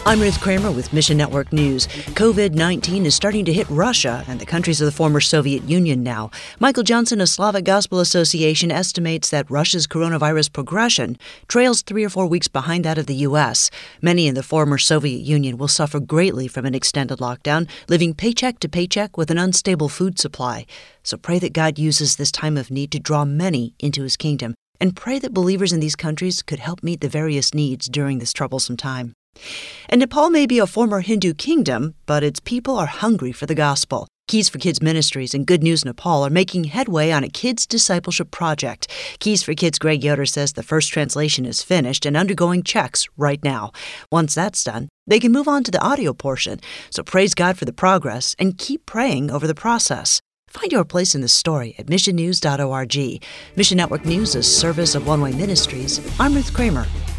I'm Ruth Kramer with Mission Network News. COVID-19 is starting to hit Russia and the countries of the former Soviet Union now. Michael Johnson of Slavic Gospel Association estimates that Russia's coronavirus progression trails 3 or 4 weeks behind that of the U.S. Many in the former Soviet Union will suffer greatly from an extended lockdown, living paycheck to paycheck with an unstable food supply. So pray that God uses this time of need to draw many into his kingdom, and pray that believers in these countries could help meet the various needs during this troublesome time. And Nepal may be a former Hindu kingdom, but its people are hungry for the gospel. Keys for Kids Ministries and Good News Nepal are making headway on a kids' discipleship project. Keys for Kids' Greg Yoder says the first translation is finished and undergoing checks right now. Once that's done, they can move on to the audio portion. So praise God for the progress and keep praying over the process. Find your place in the story at missionnews.org. Mission Network News is a service of One Way Ministries. I'm Ruth Kramer.